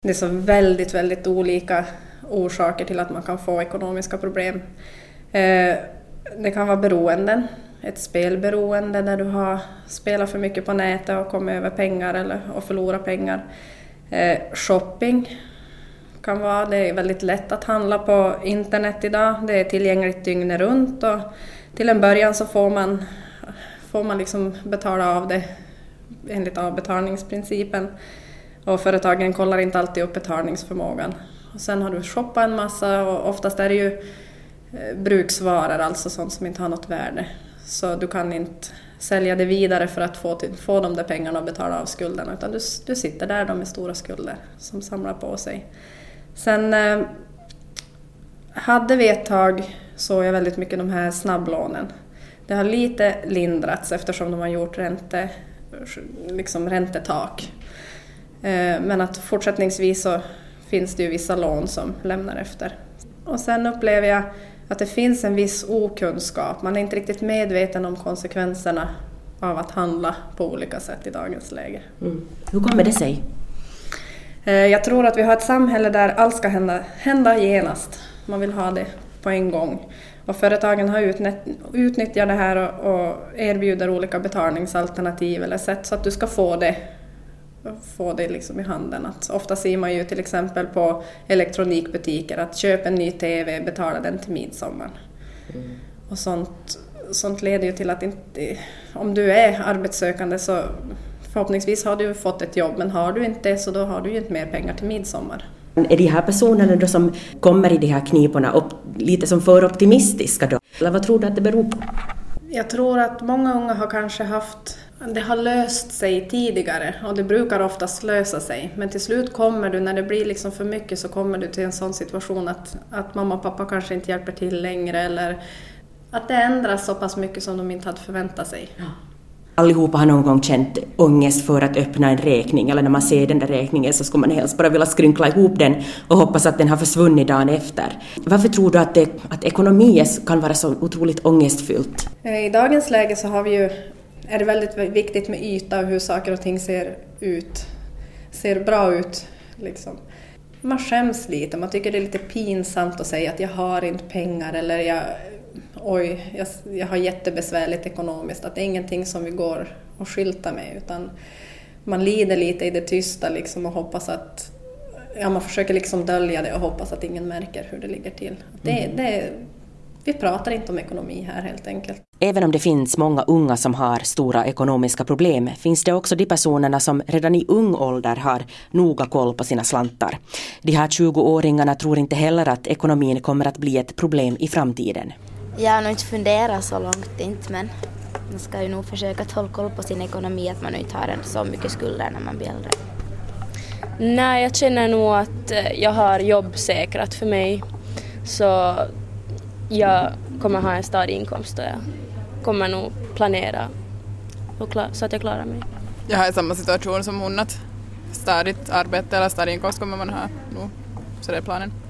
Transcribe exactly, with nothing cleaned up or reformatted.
Det är så väldigt, väldigt olika orsaker till att man kan få ekonomiska problem. Det kan vara beroenden, ett spelberoende där du har spelat för mycket på nätet och kommit över pengar eller och förlorat pengar. Shopping kan vara, det är väldigt lätt att handla på internet idag. Det är tillgängligt dygnet runt och till en början så får man, får man liksom betala av det enligt avbetalningsprincipen. Och företagen kollar inte alltid upp betalningsförmågan. Och sen har du shoppat en massa och oftast är det ju bruksvaror, alltså sånt som inte har något värde. Så du kan inte sälja det vidare för att få, till, få de där pengarna och betala av skulderna. Utan du, du sitter där då med stora skulder som samlar på sig. Sen eh, hade vi ett tag så jag väldigt mycket de här snabblånen. Det har lite lindrats eftersom de har gjort ränte, liksom räntetak. Eh, men att fortsättningsvis så finns det ju vissa lån som lämnar efter. Och sen upplever jag att det finns en viss okunskap. Man är inte riktigt medveten om konsekvenserna av att handla på olika sätt i dagens läge. Mm. Hur kommer det sig? Jag tror att vi har ett samhälle där allt ska hända, hända genast. Man vill ha det på en gång. Och företagen har utnyttjat det här och erbjuder olika betalningsalternativ eller sätt så att du ska få det, få det liksom i handen. Att ofta ser man ju till exempel på elektronikbutiker att köpa en ny tv, betala den till midsommar. Mm. Och sånt, sånt leder ju till att inte, om du är arbetssökande så förhoppningsvis har du fått ett jobb, men har du inte så då har du ju inte mer pengar till midsommar. Är de här personerna då som kommer i de här kniporna upp, lite som för optimistiska då? Eller vad tror du att det beror på? Jag tror att många unga har kanske haft, det har löst sig tidigare och det brukar oftast lösa sig. Men till slut kommer du, när det blir liksom för mycket så kommer du till en sån situation att, att mamma och pappa kanske inte hjälper till längre eller att det ändras så pass mycket som de inte hade förväntat sig. Ja. Allihopa har någon gång känt ångest för att öppna en räkning eller när man ser den där räkningen så skulle man helst bara vilja skrynkla ihop den och hoppas att den har försvunnit dagen efter. Varför tror du att, det, att ekonomi kan vara så otroligt ångestfyllt? I dagens läge så har vi ju, är det väldigt viktigt med yta och hur saker och ting ser ut, ser bra ut. Liksom. Man skäms lite, man tycker det är lite pinsamt att säga att jag har inte pengar eller jag... oj, jag, jag har jättebesvärligt ekonomiskt, att det är ingenting som vi går och skyltar med utan man lider lite i det tysta liksom och hoppas att, ja man försöker liksom dölja det och hoppas att ingen märker hur det ligger till. Det, det, vi pratar inte om ekonomi här helt enkelt. Även om det finns många unga som har stora ekonomiska problem finns det också de personerna som redan i ung ålder har noga koll på sina slantar. De här tjugoåringarna tror inte heller att ekonomin kommer att bli ett problem i framtiden. Jag har nog inte funderat så långt inte, men man ska ju nog försöka hålla koll på sin ekonomi att man inte har en så mycket skulder när man blir äldre. Nej, jag känner nog att jag har jobb säkrat för mig så jag kommer ha en stadig inkomst och jag kommer nog planera så att jag klarar mig. Jag har i samma situation som hon att stadigt arbete eller stadig inkomst kommer man ha nu, så det är planen.